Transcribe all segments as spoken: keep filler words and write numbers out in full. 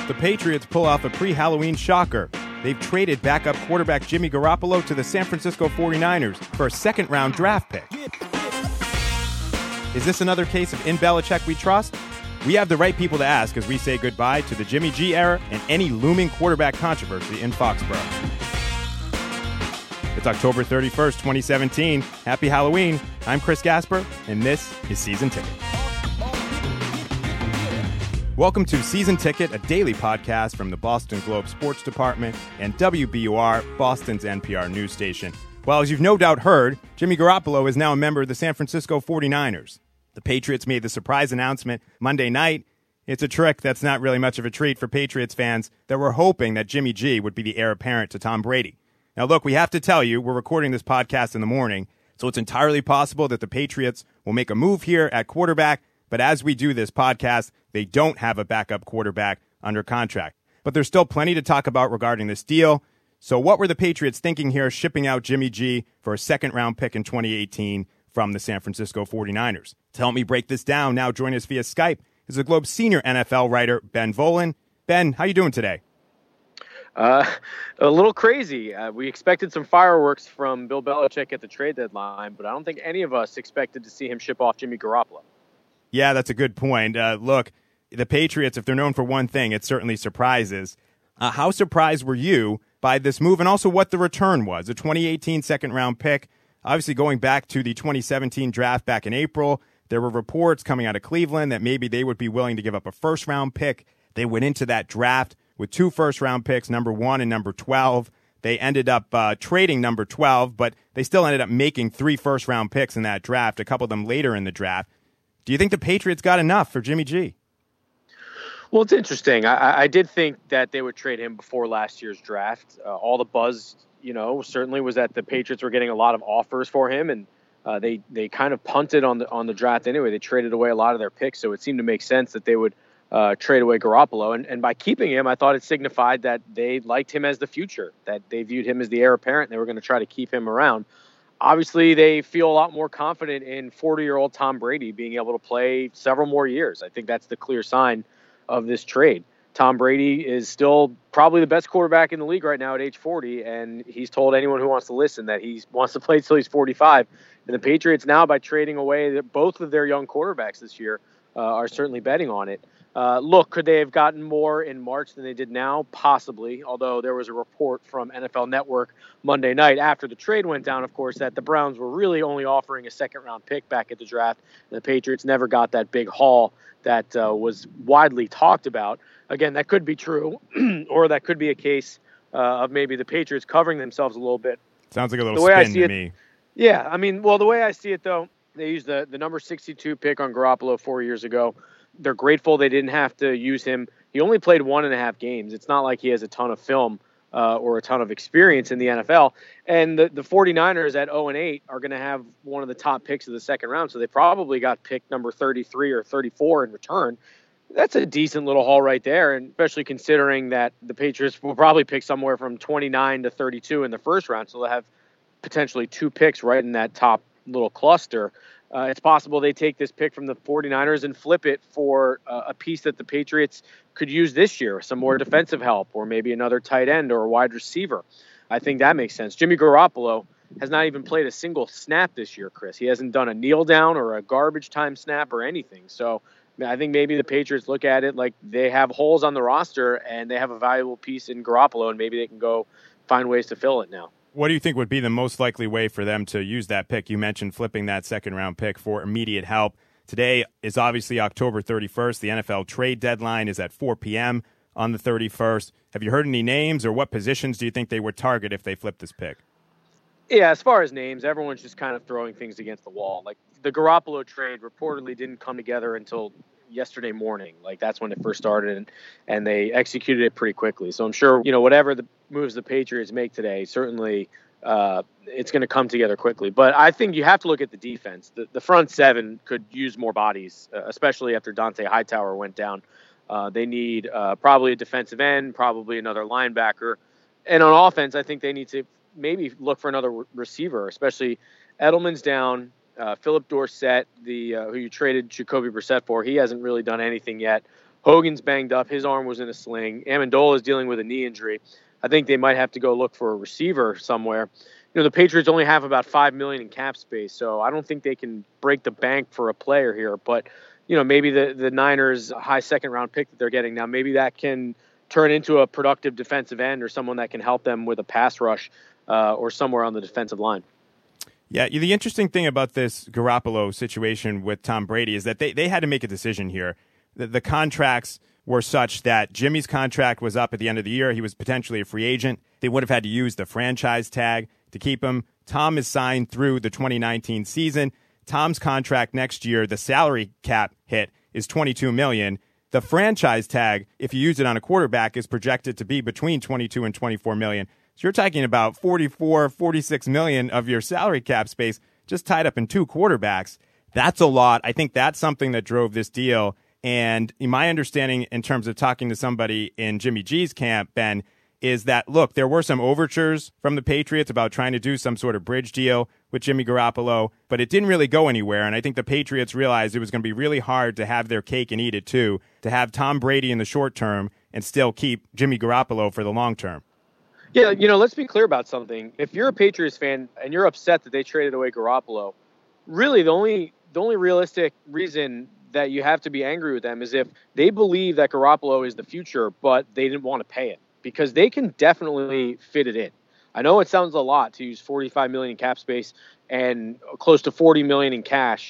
The Patriots pull off a pre-Halloween shocker. They've traded backup quarterback Jimmy Garoppolo to the San Francisco forty-niners for a second-round draft pick. Is this another case of in Belichick we trust? We have the right people to ask as we say goodbye to the Jimmy G era and any looming quarterback controversy in Foxborough. It's October thirty-first, twenty seventeen. Happy Halloween. I'm Chris Gasper, and this is Season Ticket. Welcome to Season Ticket, a daily podcast from the Boston Globe Sports Department and W B U R, Boston's N P R news station. Well, as you've no doubt heard, Jimmy Garoppolo is now a member of the San Francisco forty-niners. The Patriots made the surprise announcement Monday night. It's a trick that's not really much of a treat for Patriots fans that were hoping that Jimmy G would be the heir apparent to Tom Brady. Now, look, we have to tell you, we're recording this podcast in the morning, so it's entirely possible that the Patriots will make a move here at quarterback. But as we do this podcast, they don't have a backup quarterback under contract. But there's still plenty to talk about regarding this deal. So what were the Patriots thinking here shipping out Jimmy G for a second-round pick in twenty eighteen from the San Francisco forty-niners? To help me break this down, now join us via Skype is the Globe's senior N F L writer, Ben Volin. Ben, how you doing today? Uh, a little crazy. Uh, we expected some fireworks from Bill Belichick at the trade deadline, but I don't think any of us expected to see him ship off Jimmy Garoppolo. Yeah, that's a good point. Uh, look, the Patriots, if they're known for one thing, it's certainly surprises. Uh, how surprised were you by this move and also what the return was? A twenty eighteen second-round pick, obviously going back to the twenty seventeen draft back in April. There were reports coming out of Cleveland that maybe they would be willing to give up a first-round pick. They went into that draft with two first-round picks, number one and number twelve. They ended up uh, trading number twelve, but they still ended up making three first-round picks in that draft, a couple of them later in the draft. Do you think the Patriots got enough for Jimmy G? Well, it's interesting. I, I did think that they would trade him before last year's draft. Uh, all the buzz, you know, certainly was that the Patriots were getting a lot of offers for him, and uh, they they kind of punted on the on the draft anyway. They traded away a lot of their picks, so it seemed to make sense that they would uh, trade away Garoppolo. And, and by keeping him, I thought it signified that they liked him as the future, that they viewed him as the heir apparent, and they were going to try to keep him around. Obviously, they feel a lot more confident in forty-year-old Tom Brady being able to play several more years. I think that's the clear sign of this trade. Tom Brady is still probably the best quarterback in the league right now at age forty, and he's told anyone who wants to listen that he wants to play until he's forty-five. And the Patriots now, by trading away both of their young quarterbacks this year, uh, are certainly betting on it. Uh, look, could they have gotten more in March than they did now? Possibly, although there was a report from N F L Network Monday night after the trade went down, of course, that the Browns were really only offering a second-round pick back at the draft, and the Patriots never got that big haul that uh, was widely talked about. Again, that could be true, or that could be a case uh, of maybe the Patriots covering themselves a little bit. Sounds like a little spin to it, me. Yeah, I mean, well, the way I see it, though, they used the, the number sixty-two pick on Garoppolo four years ago. They're grateful they didn't have to use him. He only played one and a half games. It's not like he has a ton of film uh, or a ton of experience in the N F L. And the, the forty-niners at oh and eight are going to have one of the top picks of the second round. So they probably got pick number thirty-three or thirty-four in return. That's a decent little haul right there. And especially considering that the Patriots will probably pick somewhere from twenty-nine to thirty-two in the first round. So they'll have potentially two picks right in that top little cluster. Uh, it's possible they take this pick from the forty-niners and flip it for uh, a piece that the Patriots could use this year, some more defensive help, or maybe another tight end or a wide receiver. I think that makes sense. Jimmy Garoppolo has not even played a single snap this year, Chris. He hasn't done a kneel down or a garbage time snap or anything. So I think maybe the Patriots look at it like they have holes on the roster and they have a valuable piece in Garoppolo, and maybe they can go find ways to fill it now. What do you think would be the most likely way for them to use that pick? You mentioned flipping that second-round pick for immediate help. Today is obviously October thirty-first. The N F L trade deadline is at four p.m. on the thirty-first. Have you heard any names, or what positions do you think they would target if they flip this pick? Yeah, as far as names, everyone's just kind of throwing things against the wall. Like, the Garoppolo trade reportedly didn't come together until yesterday morning. Like, that's when it first started, and, and they executed it pretty quickly. So I'm sure, you know, whatever the moves the Patriots make today, certainly uh, it's going to come together quickly. But I think you have to look at the defense. The, the front seven could use more bodies, uh, especially after Dante Hightower went down. Uh, they need uh, probably a defensive end, probably another linebacker. And on offense, I think they need to maybe look for another re- receiver, especially Edelman's down. Uh, Philip Dorsett, the uh, who you traded Jacoby Brissett for, he hasn't really done anything yet. Hogan's banged up. His arm was in a sling. Amendola is dealing with a knee injury. I think they might have to go look for a receiver somewhere. You know, the Patriots only have about five million dollars in cap space, so I don't think they can break the bank for a player here. But, you know, maybe the, the Niners' high second-round pick that they're getting now, maybe that can turn into a productive defensive end or someone that can help them with a pass rush uh, or somewhere on the defensive line. Yeah, the interesting thing about this Garoppolo situation with Tom Brady is that they, they had to make a decision here. The, the contracts were such that Jimmy's contract was up at the end of the year. He was potentially a free agent. They would have had to use the franchise tag to keep him. Tom is signed through the twenty nineteen season. Tom's contract next year, the salary cap hit is twenty-two million dollars. The franchise tag, if you use it on a quarterback, is projected to be between twenty-two and twenty-four million dollars. So you're talking about forty-four, forty-six million dollars of your salary cap space just tied up in two quarterbacks. That's a lot. I think that's something that drove this deal. And in my understanding, in terms of talking to somebody in Jimmy G's camp, Ben, is that, look, there were some overtures from the Patriots about trying to do some sort of bridge deal with Jimmy Garoppolo, but it didn't really go anywhere. And I think the Patriots realized it was going to be really hard to have their cake and eat it too, to have Tom Brady in the short term and still keep Jimmy Garoppolo for the long term. Yeah, you know, let's be clear about something. If you're a Patriots fan and you're upset that they traded away Garoppolo, really the only the only realistic reason that you have to be angry with them is if they believe that Garoppolo is the future, but they didn't want to pay it, because they can definitely fit it in. I know it sounds a lot to use forty-five million dollars in cap space and close to forty million dollars in cash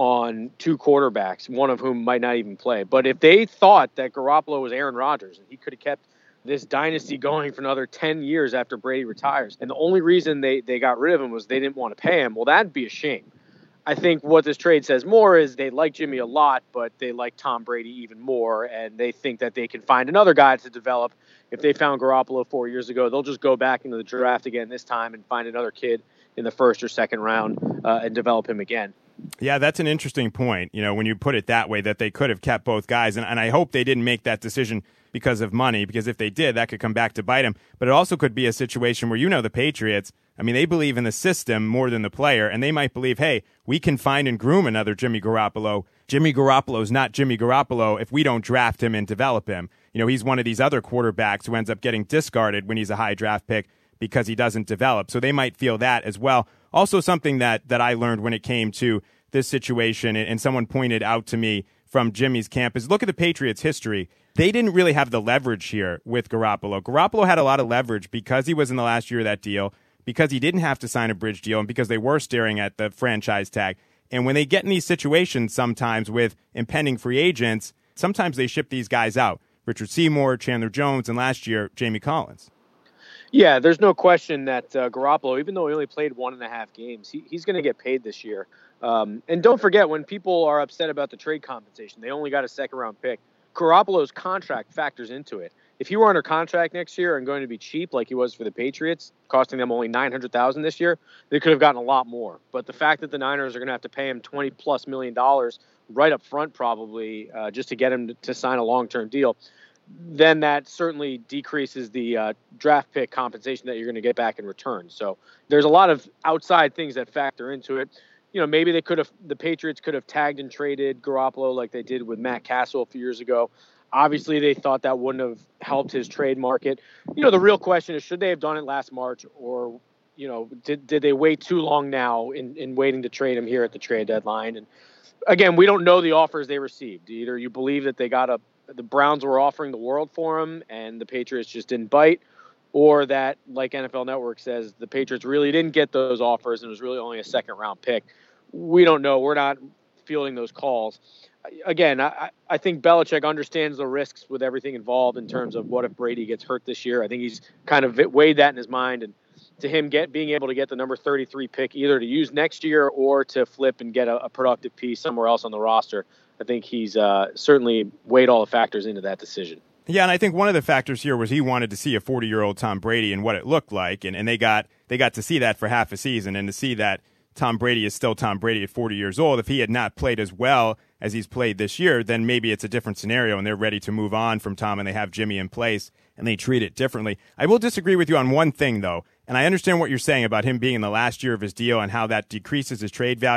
on two quarterbacks, one of whom might not even play. But if they thought that Garoppolo was Aaron Rodgers and he could have kept this dynasty going for another ten years after Brady retires, and the only reason they, they got rid of him was they didn't want to pay him, well, that'd be a shame. I think what this trade says more is they like Jimmy a lot, but they like Tom Brady even more, and they think that they can find another guy to develop. If they found Garoppolo four years ago, they'll just go back into the draft again this time and find another kid in the first or second round uh, and develop him again. Yeah, that's an interesting point, you know, when you put it that way, that they could have kept both guys. And, and I hope they didn't make that decision because of money, because if they did, that could come back to bite them. But it also could be a situation where, you know, the Patriots, I mean, they believe in the system more than the player, and they might believe, hey, we can find and groom another Jimmy Garoppolo. Jimmy Garoppolo's not Jimmy Garoppolo if we don't draft him and develop him. You know, he's one of these other quarterbacks who ends up getting discarded when he's a high draft pick because he doesn't develop. So they might feel that as well. Also, something that, that I learned when it came to this situation, and, and someone pointed out to me from Jimmy's camp, is look at the Patriots' history. They didn't really have the leverage here with Garoppolo. Garoppolo had a lot of leverage because he was in the last year of that deal, because he didn't have to sign a bridge deal, and because they were staring at the franchise tag. And when they get in these situations sometimes with impending free agents, sometimes they ship these guys out. Richard Seymour, Chandler Jones, and last year, Jamie Collins. Yeah, there's no question that uh, Garoppolo, even though he only played one and a half games, he, he's going to get paid this year. Um, and don't forget, when people are upset about the trade compensation, they only got a second-round pick. Garoppolo's contract factors into it. If he were under contract next year and going to be cheap like he was for the Patriots, costing them only nine hundred thousand dollars this year, they could have gotten a lot more. But the fact that the Niners are going to have to pay him twenty plus million dollars right up front probably uh, just to get him to, to sign a long-term deal, then that certainly decreases the uh, draft pick compensation that you're going to get back in return. So there's a lot of outside things that factor into it. You know, maybe they could have, the Patriots could have tagged and traded Garoppolo like they did with Matt Castle a few years ago. Obviously, they thought that wouldn't have helped his trade market. You know, the real question is, should they have done it last March, or, you know, did did they wait too long now in, in waiting to trade him here at the trade deadline? And again, we don't know the offers they received. Either you believe that they got a, the Browns were offering the world for him and the Patriots just didn't bite, or that, like N F L Network says, the Patriots really didn't get those offers and it was really only a second round pick. We don't know. We're not fielding those calls. Again, I, I think Belichick understands the risks with everything involved in terms of what if Brady gets hurt this year. I think he's kind of weighed that in his mind, and to him get being able to get the number thirty-three pick either to use next year or to flip and get a, a productive piece somewhere else on the roster, I think he's uh, certainly weighed all the factors into that decision. Yeah, and I think one of the factors here was he wanted to see a forty-year-old Tom Brady and what it looked like, and, and they got they got to see that for half a season, and to see that Tom Brady is still Tom Brady at forty years old. If he had not played as well as he's played this year, then maybe it's a different scenario and they're ready to move on from Tom and they have Jimmy in place and they treat it differently. I will disagree with you on one thing, though, and I understand what you're saying about him being in the last year of his deal and how that decreases his trade value,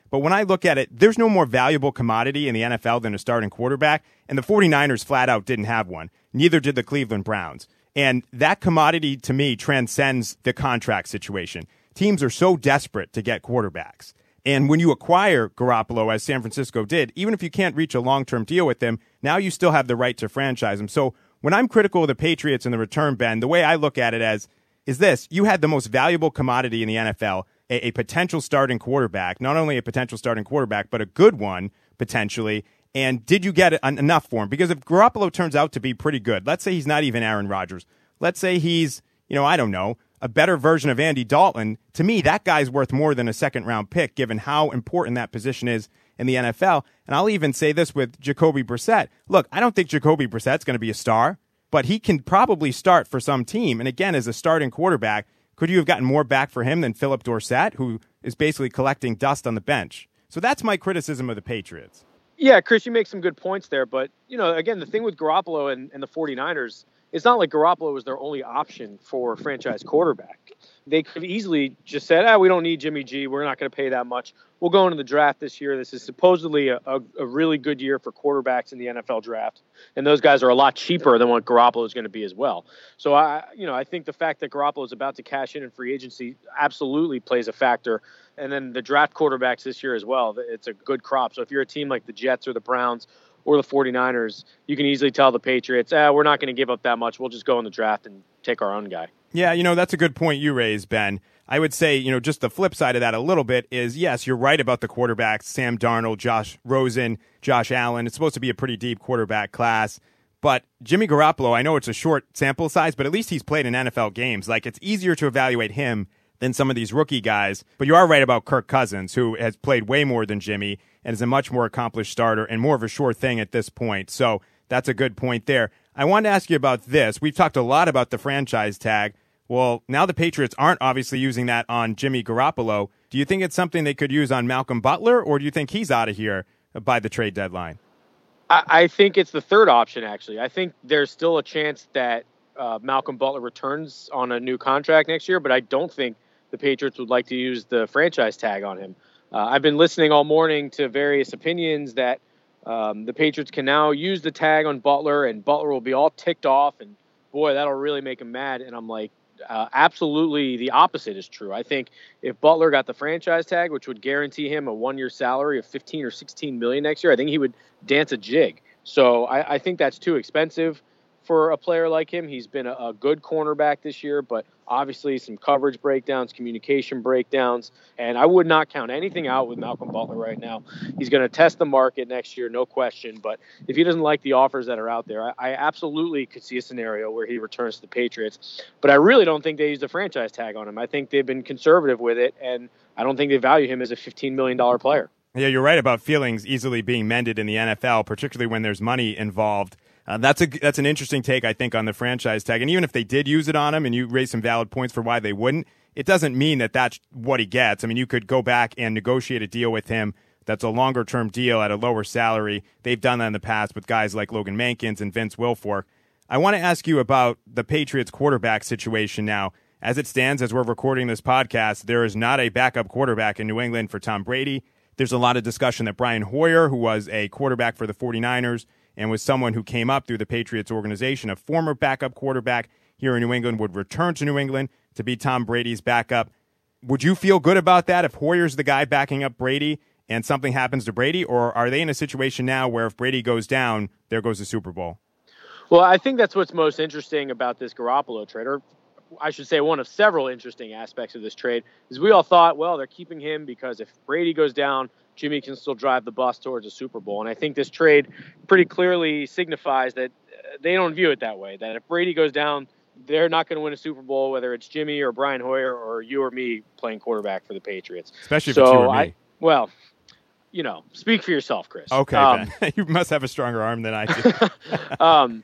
But when I look at it, there's no more valuable commodity in the N F L than a starting quarterback, and the 49ers flat out didn't have one. Neither did the Cleveland Browns. And that commodity, to me, transcends the contract situation. Teams are so desperate to get quarterbacks. And when you acquire Garoppolo, as San Francisco did, even if you can't reach a long-term deal with him, now you still have the right to franchise him. So when I'm critical of the Patriots and the return, Ben, the way I look at it as is this: you had the most valuable commodity in the N F L, a, a potential starting quarterback, not only a potential starting quarterback, but a good one, potentially. And did you get en- enough for him? Because if Garoppolo turns out to be pretty good, let's say he's not even Aaron Rodgers. Let's say he's, you know, I don't know, a better version of Andy Dalton. To me, that guy's worth more than a second-round pick, given how important that position is in the N F L. And I'll even say this with Jacoby Brissett. Look, I don't think Jacoby Brissett's going to be a star, but he can probably start for some team. And again, as a starting quarterback, could you have gotten more back for him than Philip Dorsett, who is basically collecting dust on the bench? So that's my criticism of the Patriots. Yeah, Chris, you make some good points there. But, you know, again, the thing with Garoppolo and, and the 49ers, it's not like Garoppolo was their only option for franchise quarterback. They could easily just said, ah, we don't need Jimmy G. We're not going to pay that much. We'll go into the draft this year. This is supposedly a, a, a really good year for quarterbacks in the N F L draft. And those guys are a lot cheaper than what Garoppolo is going to be as well. So, I, you know, I think the fact that Garoppolo is about to cash in in free agency absolutely plays a factor. And then the draft quarterbacks this year as well, it's a good crop. So if you're a team like the Jets or the Browns or the 49ers, you can easily tell the Patriots, ah, we're not going to give up that much. We'll just go in the draft and take our own guy. Yeah, you know, that's a good point you raised, Ben. I would say, you know, just the flip side of that a little bit is, yes, you're right about the quarterbacks, Sam Darnold, Josh Rosen, Josh Allen. It's supposed to be a pretty deep quarterback class. But Jimmy Garoppolo, I know it's a short sample size, but at least he's played in N F L games. Like, it's easier to evaluate him than some of these rookie guys. But you are right about Kirk Cousins, who has played way more than Jimmy and is a much more accomplished starter and more of a sure thing at this point. So that's a good point there. I wanted to ask you about this. We've talked a lot about the franchise tag. Well, now the Patriots aren't obviously using that on Jimmy Garoppolo. Do you think it's something they could use on Malcolm Butler, or do you think he's out of here by the trade deadline? I, I think it's the third option, actually. I think there's still a chance that uh, Malcolm Butler returns on a new contract next year, but I don't think the Patriots would like to use the franchise tag on him. Uh, I've been listening all morning to various opinions that um, the Patriots can now use the tag on Butler, and Butler will be all ticked off, and boy, that'll really make him mad. And I'm like, Uh, absolutely the opposite is true. I think if Butler got the franchise tag, which would guarantee him a one-year salary of fifteen or sixteen million next year, I think he would dance a jig. So I, I think that's too expensive for a player like him. He's been a, a good cornerback this year, but obviously some coverage breakdowns, communication breakdowns, and I would not count anything out with Malcolm Butler right now. He's going to test the market next year, no question, but if he doesn't like the offers that are out there, I, I absolutely could see a scenario where he returns to the Patriots, but I really don't think they use the franchise tag on him. I think they've been conservative with it, and I don't think they value him as a fifteen million dollars player. Yeah, you're right about feelings easily being mended in the N F L, particularly when there's money involved. Uh, that's a that's an interesting take, I think, on the franchise tag. And even if they did use it on him, and you raise some valid points for why they wouldn't, it doesn't mean that that's what he gets. I mean, you could go back and negotiate a deal with him that's a longer-term deal at a lower salary. They've done that in the past with guys like Logan Mankins and Vince Wilfork. I want to ask you about the Patriots quarterback situation now. As it stands, as we're recording this podcast, there is not a backup quarterback in New England for Tom Brady. There's a lot of discussion that Brian Hoyer, who was a quarterback for the 49ers, and was someone who came up through the Patriots organization, a former backup quarterback here in New England, would return to New England to be Tom Brady's backup. Would you feel good about that if Hoyer's the guy backing up Brady and something happens to Brady? Or are they in a situation now where if Brady goes down, there goes the Super Bowl? Well, I think that's what's most interesting about this Garoppolo trade, or I should say one of several interesting aspects of this trade, is we all thought, well, they're keeping him because if Brady goes down, Jimmy can still drive the bus towards a Super Bowl. And I think this trade pretty clearly signifies that they don't view it that way, that if Brady goes down, they're not going to win a Super Bowl, whether it's Jimmy or Brian Hoyer or you or me playing quarterback for the Patriots. Especially if so it's you or me. I, well, you know, speak for yourself, Chris. Okay, um, Ben. You must have a stronger arm than I do. um,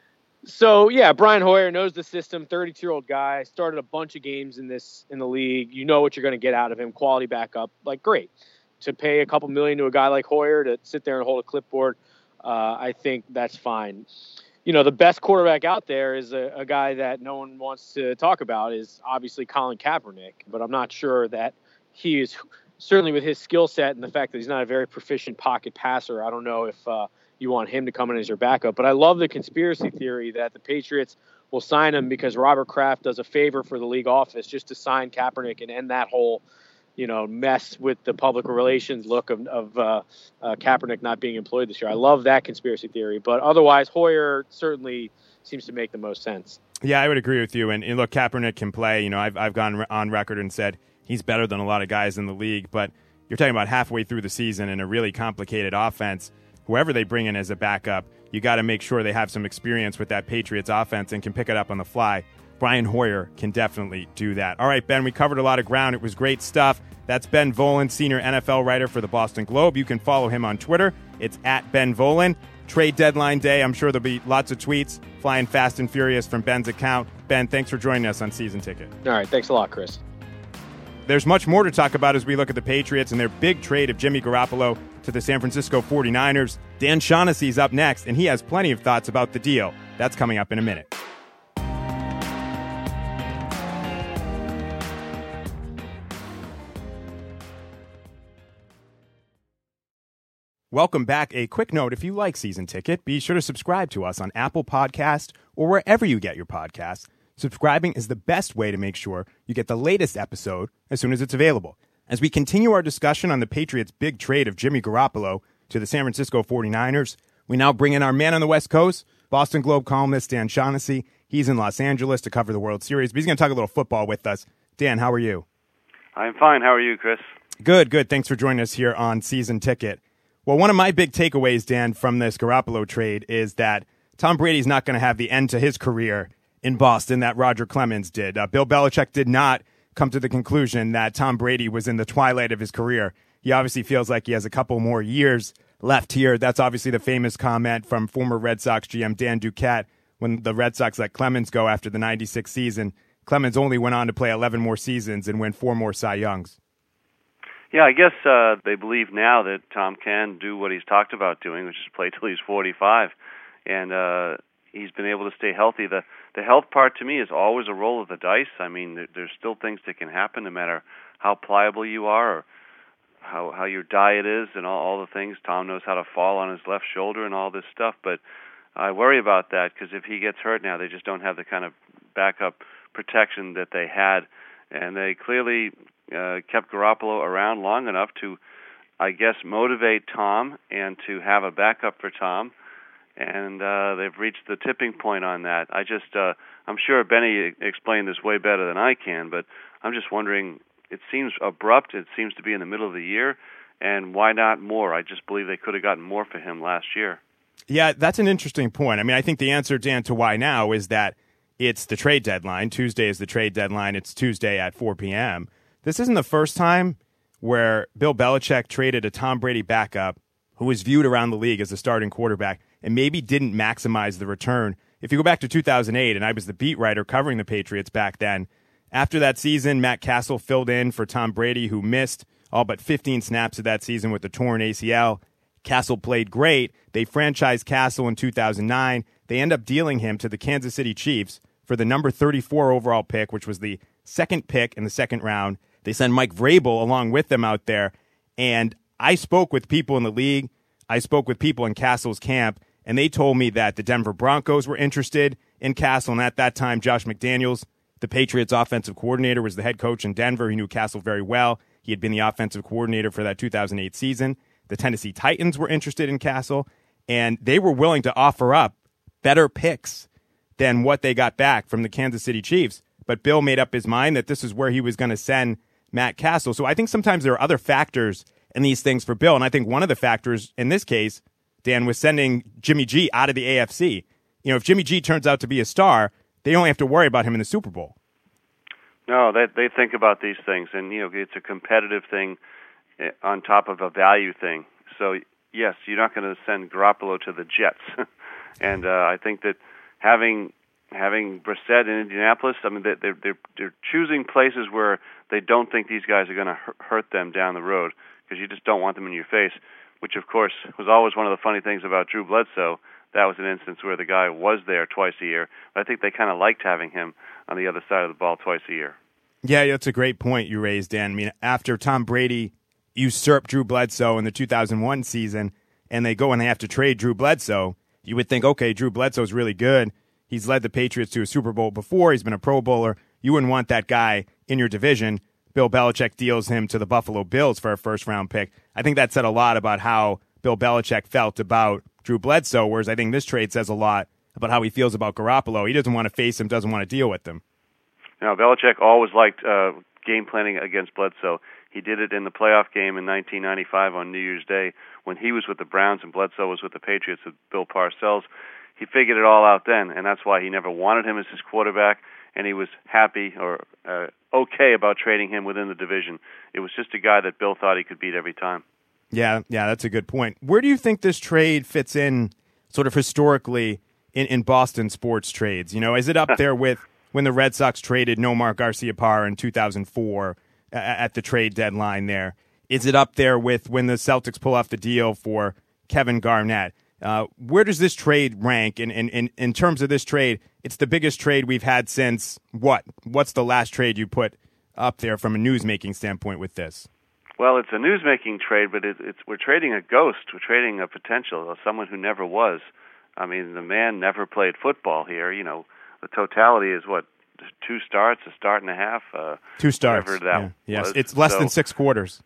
so, yeah, Brian Hoyer knows the system, thirty-two-year-old guy, started a bunch of games in this in the league. You know what you're going to get out of him, quality backup. Like, great. To pay a couple million to a guy like Hoyer to sit there and hold a clipboard, uh, I think that's fine. You know, the best quarterback out there is a, a guy that no one wants to talk about is obviously Colin Kaepernick, but I'm not sure that he is certainly with his skill set and the fact that he's not a very proficient pocket passer, I don't know if uh, you want him to come in as your backup. But I love the conspiracy theory that the Patriots will sign him because Robert Kraft does a favor for the league office just to sign Kaepernick and end that whole, you know, mess with the public relations look of, of uh, uh, Kaepernick not being employed this year. I love that conspiracy theory. But otherwise, Hoyer certainly seems to make the most sense. Yeah, I would agree with you. And, and look, Kaepernick can play. You know, I've I've gone on record and said he's better than a lot of guys in the league. But you're talking about halfway through the season in a really complicated offense. Whoever they bring in as a backup, you got to make sure they have some experience with that Patriots offense and can pick it up on the fly. Brian Hoyer can definitely do that. All right, Ben, we covered a lot of ground. It was great stuff. That's Ben Volin, senior N F L writer for the Boston Globe. You can follow him on Twitter. It's at Ben Volin. Trade deadline day. I'm sure there'll be lots of tweets flying fast and furious from Ben's account. Ben, thanks for joining us on Season Ticket. All right, thanks a lot, Chris. There's much more to talk about as we look at the Patriots and their big trade of Jimmy Garoppolo to the San Francisco forty-niners. Dan Shaughnessy's up next, and he has plenty of thoughts about the deal. That's coming up in a minute. Welcome back. A quick note, if you like Season Ticket, be sure to subscribe to us on Apple Podcast or wherever you get your podcasts. Subscribing is the best way to make sure you get the latest episode as soon as it's available. As we continue our discussion on the Patriots' big trade of Jimmy Garoppolo to the San Francisco forty-niners, we now bring in our man on the West Coast, Boston Globe columnist Dan Shaughnessy. He's in Los Angeles to cover the World Series, but he's going to talk a little football with us. Dan, how are you? I'm fine. How are you, Chris? Good, good. Thanks for joining us here on Season Ticket. Well, one of my big takeaways, Dan, from this Garoppolo trade is that Tom Brady's not going to have the end to his career in Boston that Roger Clemens did. Uh, Bill Belichick did not come to the conclusion that Tom Brady was in the twilight of his career. He obviously feels like he has a couple more years left here. That's obviously the famous comment from former Red Sox G M Dan Duquette when the Red Sox let Clemens go after the ninety-six season. Clemens only went on to play eleven more seasons and win four more Cy Youngs. Yeah, I guess uh, they believe now that Tom can do what he's talked about doing, which is play till he's forty-five, and uh, he's been able to stay healthy. The the health part to me is always a roll of the dice. I mean, there, there's still things that can happen no matter how pliable you are or how how your diet is and all, all the things. Tom knows how to fall on his left shoulder and all this stuff, but I worry about that because if he gets hurt now, they just don't have the kind of backup protection that they had, and they clearly uh, kept Garoppolo around long enough to, I guess, motivate Tom and to have a backup for Tom, and uh, they've reached the tipping point on that. I just, uh, I'm sure Benny explained this way better than I can, but I'm just wondering, it seems abrupt, it seems to be in the middle of the year, and why not more? I just believe they could have gotten more for him last year. Yeah, that's an interesting point. I mean, I think the answer, Dan, to why now is that it's the trade deadline. Tuesday is the trade deadline. It's Tuesday at four p.m. This isn't the first time where Bill Belichick traded a Tom Brady backup who was viewed around the league as a starting quarterback and maybe didn't maximize the return. If you go back to two thousand eight, and I was the beat writer covering the Patriots back then, after that season, Matt Castle filled in for Tom Brady, who missed all but fifteen snaps of that season with a torn A C L. Castle played great. They franchised Castle in two thousand nine. They end up dealing him to the Kansas City Chiefs for the number thirty-four overall pick, which was the second pick in the second round. They send Mike Vrabel along with them out there. And I spoke with people in the league. I spoke with people in Castle's camp, and they told me that the Denver Broncos were interested in Castle. And at that time, Josh McDaniels, the Patriots offensive coordinator, was the head coach in Denver. He knew Castle very well. He had been the offensive coordinator for that two thousand eight season. The Tennessee Titans were interested in Castle, and they were willing to offer up better picks than what they got back from the Kansas City Chiefs. But Bill made up his mind that this is where he was going to send Matt Castle. So I think sometimes there are other factors in these things for Bill, and I think one of the factors in this case, Dan, was sending Jimmy G out of the A F C. You know, if Jimmy G turns out to be a star, they only have to worry about him in the Super Bowl. No, they they think about these things, and you know, it's a competitive thing on top of a value thing. So yes, you're not going to send Garoppolo to the Jets, and uh, I think that having having Brissett in Indianapolis, I mean, they, they're they're they're choosing places where they don't think these guys are going to hurt them down the road, because you just don't want them in your face. Which, of course, was always one of the funny things about Drew Bledsoe. That was an instance where the guy was there twice a year. But I think they kind of liked having him on the other side of the ball twice a year. Yeah, that's a great point you raised, Dan. I mean, after Tom Brady usurp Drew Bledsoe in the two thousand one season, and they go and they have to trade Drew Bledsoe, you would think, okay, Drew Bledsoe's really good. He's led the Patriots to a Super Bowl before. He's been a Pro Bowler. You wouldn't want that guy in your division. Bill Belichick deals him to the Buffalo Bills for a first-round pick. I think that said a lot about how Bill Belichick felt about Drew Bledsoe, whereas I think this trade says a lot about how he feels about Garoppolo. He doesn't want to face him, doesn't want to deal with him. Now, Belichick always liked uh, game planning against Bledsoe. He did it in the playoff game in nineteen ninety-five on New Year's Day when he was with the Browns and Bledsoe was with the Patriots with Bill Parcells. He figured it all out then, and that's why he never wanted him as his quarterback, and he was happy or uh, okay about trading him within the division. It was just a guy that Bill thought he could beat every time. Yeah, yeah, that's a good point. Where do you think this trade fits in sort of historically in, in Boston sports trades? You know, is it up there with when the Red Sox traded Nomar Garciaparra in two thousand four uh, at the trade deadline there? Is it up there with when the Celtics pull off the deal for Kevin Garnett? Uh, where does this trade rank in, in, in, in terms of this trade? It's the biggest trade we've had since what? What's the last trade you put up there from a news-making standpoint with this? Well, it's a news-making trade, but it, it's we're trading a ghost. We're trading a potential, someone who never was. I mean, the man never played football here. You know, the totality is what, two starts, a start and a half. Uh, Two starts. Whatever that yeah. Yes, was. it's less so, than six quarters.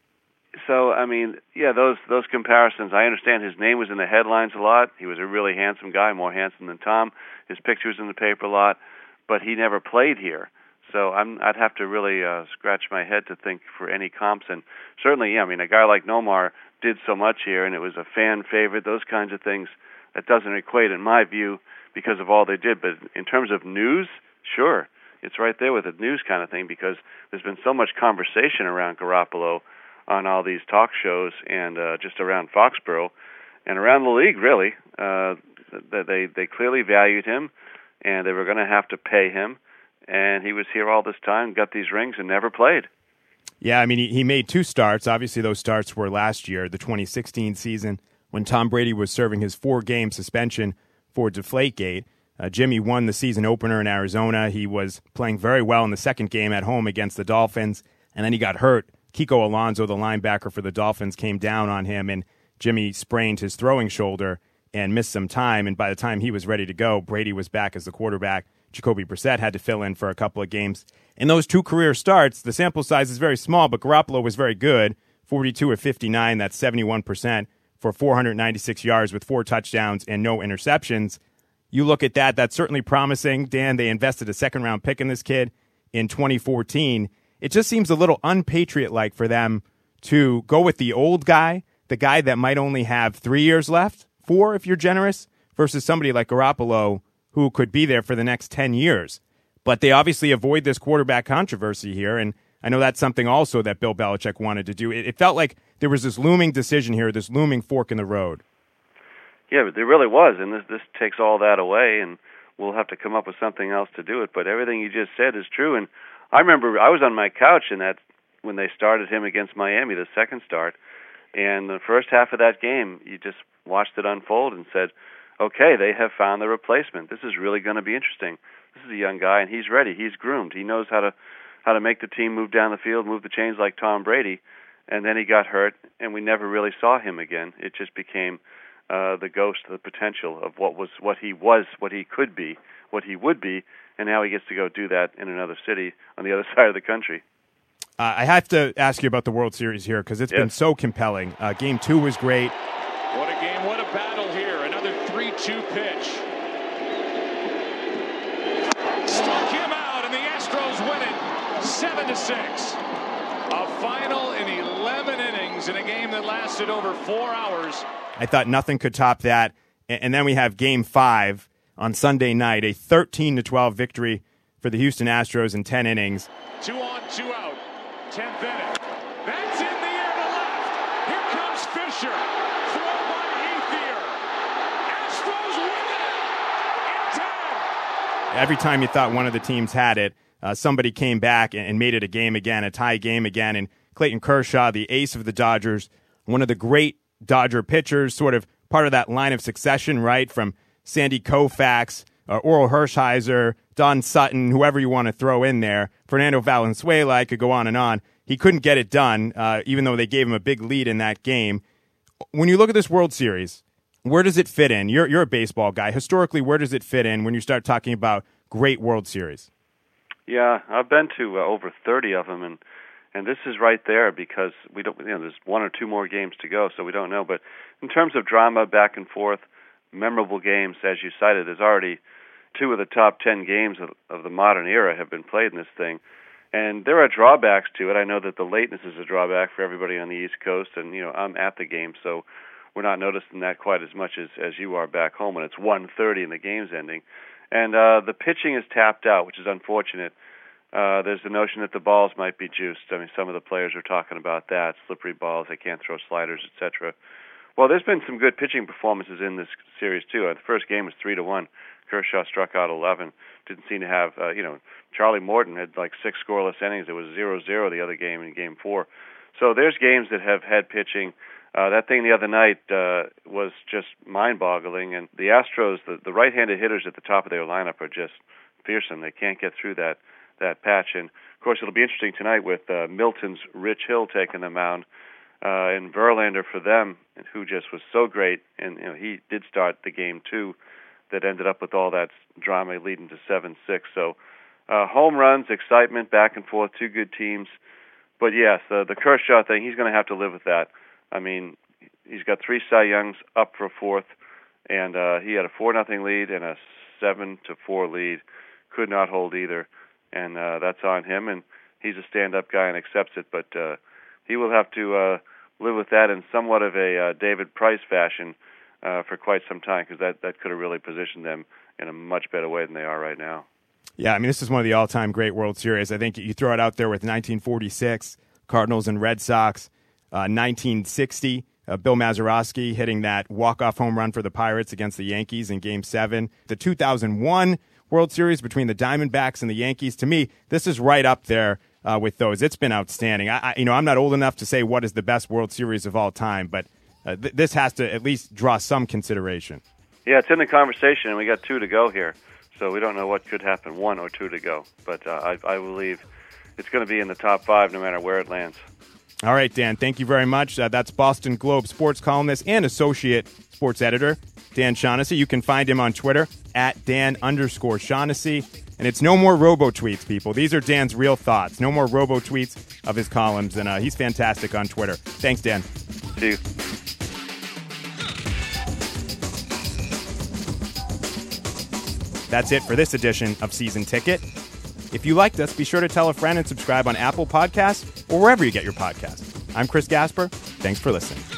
So, I mean, yeah, those those comparisons. I understand his name was in the headlines a lot. He was a really handsome guy, more handsome than Tom. His picture was in the paper a lot, but he never played here. So I'm, I'd have to really uh, scratch my head to think for any comps. And certainly, yeah, I mean, a guy like Nomar did so much here, and it was a fan favorite, those kinds of things. That doesn't equate, in my view, because of all they did. But in terms of news, sure, it's right there with a news kind of thing because there's been so much conversation around Garoppolo on all these talk shows and uh, just around Foxborough and around the league, really. Uh, they, they clearly valued him, and they were going to have to pay him. And he was here all this time, got these rings, and never played. Yeah, I mean, he, he made two starts. Obviously, those starts were last year, the twenty sixteen season, when Tom Brady was serving his four-game suspension for Deflategate. Uh, Jimmy won the season opener in Arizona. He was playing very well in the second game at home against the Dolphins, and then he got hurt. Kiko Alonso, the linebacker for the Dolphins, came down on him, and Jimmy sprained his throwing shoulder and missed some time. And by the time he was ready to go, Brady was back as the quarterback. Jacoby Brissett had to fill in for a couple of games. In those two career starts, the sample size is very small, but Garoppolo was very good, forty-two of fifty-nine, that's seventy-one percent for four hundred ninety-six yards with four touchdowns and no interceptions. You look at that, that's certainly promising. Dan, they invested a second-round pick in this kid in twenty fourteen. It just seems a little unpatriot-like for them to go with the old guy, the guy that might only have three years left, four if you're generous, versus somebody like Garoppolo who could be there for the next ten years. But they obviously avoid this quarterback controversy here, and I know that's something also that Bill Belichick wanted to do. It, it felt like there was this looming decision here, this looming fork in the road. Yeah, but there really was, and this, this takes all that away, and we'll have to come up with something else to do it. But everything you just said is true, and I remember I was on my couch in that when they started him against Miami, the second start, and the first half of that game, you just watched it unfold and said, okay, they have found the replacement. This is really going to be interesting. This is a young guy, and he's ready. He's groomed. He knows how to how to make the team move down the field, move the chains like Tom Brady. And then he got hurt, and we never really saw him again. It just became uh, the ghost, the potential of what was, what he was, what he could be, what he would be, and now he gets to go do that in another city on the other side of the country. Uh, I have to ask you about the World Series here because it's yes. been so compelling. Uh, game two was great. What a game, what a battle here. Another three two pitch. Struck him out, and the Astros win it seven to six. A final in eleven innings in a game that lasted over four hours. I thought nothing could top that. And then we have game five on Sunday night, a thirteen to twelve victory for the Houston Astros in ten innings. Two on, two out. tenth inning. That's in the air to left. Here comes Fisher. Throw by Ethier. Astros win it in ten. Every time you thought one of the teams had it, uh, somebody came back and made it a game again, a tie game again. And Clayton Kershaw, the ace of the Dodgers, one of the great Dodger pitchers, sort of part of that line of succession, right, from Sandy Koufax uh, Oral Hershiser, Don Sutton, whoever you want to throw in there, Fernando Valenzuela, I could go on and on. He couldn't get it done, uh, even though they gave him a big lead in that game. When you look at this World Series, where does it fit in? You're, you're a baseball guy. Historically, where does it fit in when you start talking about great World Series? Yeah, I've been to uh, over thirty of them, and and this is right there because we don't, you know, there's one or two more games to go, so we don't know. But in terms of drama, back and forth, memorable games, as you cited, there's already two of the top ten games of, of the modern era have been played in this thing. And there are drawbacks to it. I know that the lateness is a drawback for everybody on the East Coast, and, you know, I'm at the game, so we're not noticing that quite as much as, as you are back home when it's one thirty and the game's ending. And uh, the pitching is tapped out, which is unfortunate. Uh, there's the notion that the balls might be juiced. I mean, some of the players are talking about that, slippery balls, they can't throw sliders, et cetera. Well, there's been some good pitching performances in this series, too. Uh, the first game was three to one. Kershaw struck out eleven. Didn't seem to have, uh, you know, Charlie Morton had like six scoreless innings. It was zero zero the other game in game four. So there's games that have had pitching. Uh, that thing the other night uh, was just mind-boggling. And the Astros, the, the right-handed hitters at the top of their lineup are just fearsome. They can't get through that that patch. And, of course, it'll be interesting tonight with uh, Milton's Rich Hill taking the mound. Uh, and Verlander for them, who just was so great. And, you know, he did start the game, too, that ended up with all that drama leading to seven six. So uh, home runs, excitement, back and forth, two good teams. But, yes, uh, the Kershaw thing, he's going to have to live with that. I mean, he's got three Cy Youngs up for fourth, and uh, he had a four nothing lead and a seven to four lead. Could not hold either, and uh, that's on him. And he's a stand-up guy and accepts it, but uh, he will have to uh, live with that in somewhat of a uh, David Price fashion uh, for quite some time, because that, that could have really positioned them in a much better way than they are right now. Yeah, I mean, this is one of the all-time great World Series. I think you throw it out there with nineteen forty-six, Cardinals and Red Sox. Uh, nineteen sixty, uh, Bill Mazeroski hitting that walk-off home run for the Pirates against the Yankees in Game seven. The two thousand one World Series between the Diamondbacks and the Yankees, to me, this is right up there uh, with those. It's been outstanding. I, I, you know, I'm not old enough to say what is the best World Series of all time, but uh, th- this has to at least draw some consideration. Yeah, it's in the conversation, and we got two to go here, so we don't know what could happen, one or two to go. But uh, I, I believe it's going to be in the top five no matter where it lands. All right, Dan, thank you very much. Uh, that's Boston Globe sports columnist and associate sports editor, Dan Shaughnessy. You can find him on Twitter at Dan underscore Shaughnessy. And it's no more robo-tweets, people. These are Dan's real thoughts. No more robo-tweets of his columns. And uh, he's fantastic on Twitter. Thanks, Dan. See you. That's it for this edition of Season Ticket. If you liked us, be sure to tell a friend and subscribe on Apple Podcasts or wherever you get your podcasts. I'm Chris Gasper. Thanks for listening.